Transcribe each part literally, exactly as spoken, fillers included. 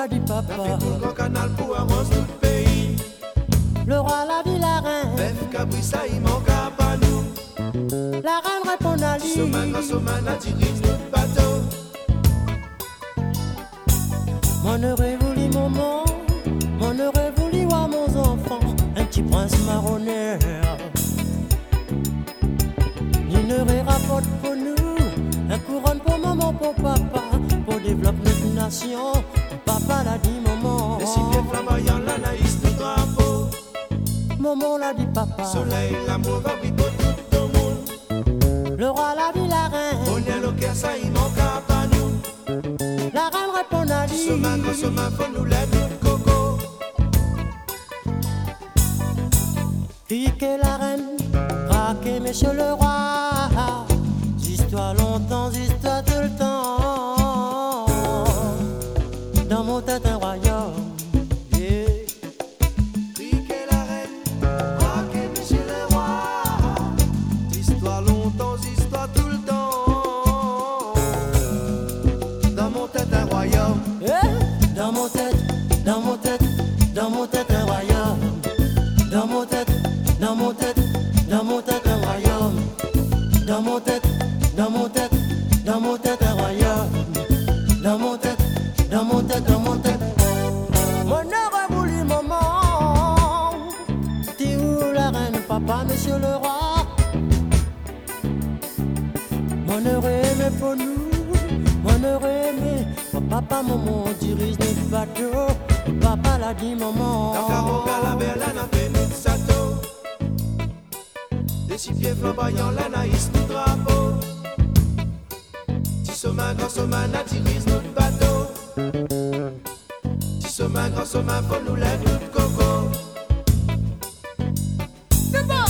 l'a dit papa. La fait pour le canal pour arroser tout le pays. Le roi l'a dit la reine. Bef Cabrissa, il manque à pas nous. La reine répond à lui. Soman, grand Soman, a dirige notre bateau. Mon aurait voulu maman, mon aurait voulu voir mon enfant, un petit prince marronnier. Il ne rapporte pour nous, un couronne pour maman, pour papa, pour développer notre nation. Papa l'a dit maman. Les cités flamboyants, l'anaïs, le drapeau. Maman l'a dit papa. Soleil, l'amour va briller pour tout le monde. Le roi l'a dit la reine. On est au cœur, ça il manque à pas nous. La reine répond à lui. Soman, grand Soman, faut nous lèver le coco. Piquez la reine, craquez monsieur le roi. Histoire longtemps, histoire tout le temps. Dans mon tête un royaume. Yeah. Piquez la reine, craquez monsieur le roi. Histoire longtemps, histoire tout le temps. Dans mon tête un royaume. Yeah. Dans mon tête, dans mon tête, dans mon tête un royaume. Dans mon tête, dans mon tête, dans mon tête un royaume. Dans mon tête, dans mon tête, dans mon tête un royaume. Dans mon tête, dans mon tête, dans mon tête. Mon aurait voulu maman. T'es où la reine, papa, monsieur le roi? Mon aurait aimé pour nous. Mon aurait aimé. Mon papa, maman dirige notre bateau. Papa l'a dit maman. Dans Caroga, la belle, la péninsule Sato. Des six pieds flamboyants, l'anaïs, le drapeau. Tissoman, grand Soman, a dirige notre bateau. Tissoman, grand Soman, faut nous lèver notre coco. C'est bon.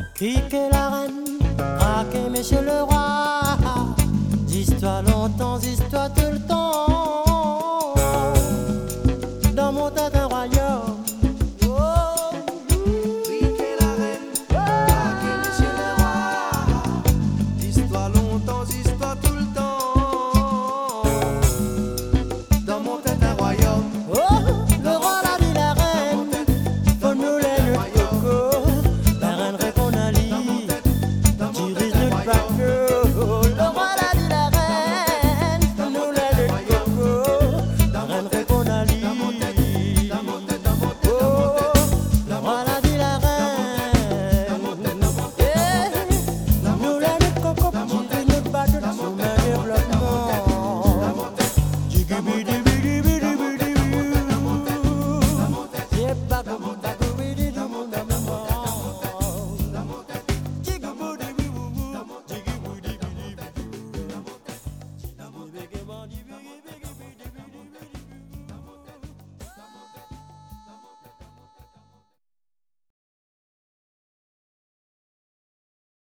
Piquez la reine, craquez monsieur le roi. D'histoire longtemps,